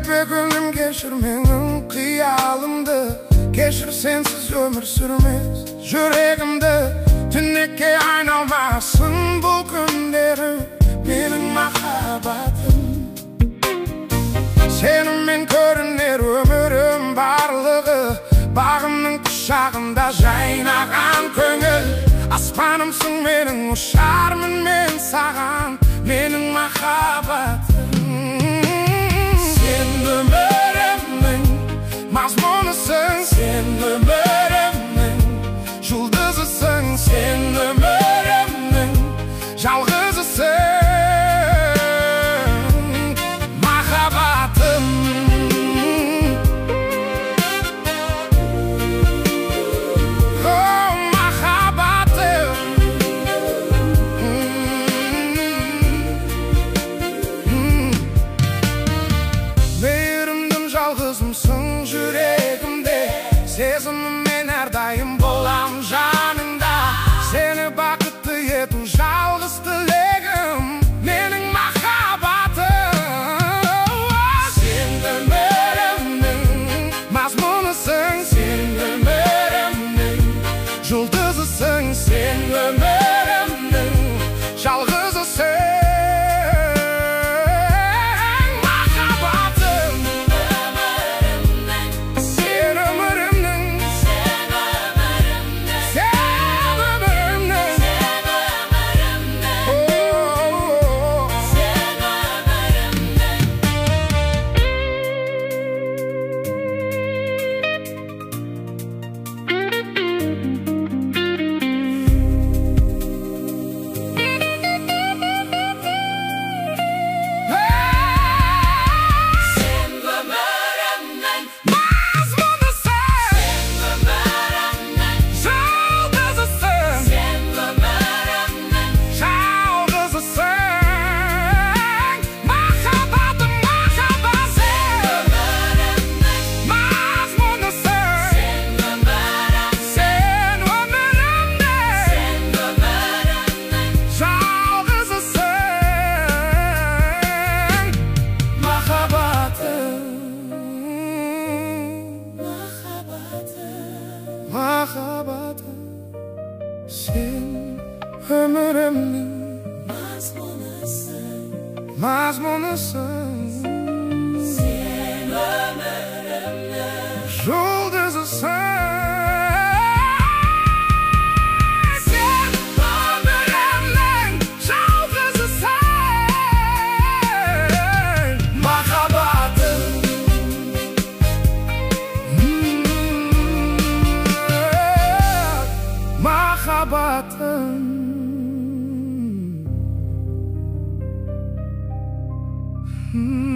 Tepe gülüm geçir menin kıyalımdı. Geçir sensiz ömür sürmez yüreğimde. Tünnekке ayналmasın bu günlerim menin mahabatım. Seninmen körünler ömürüm barlığı. Bağımның kuşağında жайнаған көңіл. Аспанымсың менің, ұшармын мен саған, менің махаббатым. Сен өмірімнің мазмұнысың, сен өмірімнің жұлдызысың, сен өмірімнің жалғызысың. Жалғызымсың жүрегімде, сезіміммен әрдайым болам жаныңда. Сені бақытты ету жалғыз тілегім, менің махаббатым. Сен өмірімнің мазмұнысың, сен өмірімнің жұлдызысың, сен өмірімнің жалғызысың. Махаббатым, сен өмірімнің мазмұнысың, сен өмірімнің жұлдызысың. Mахаббатым.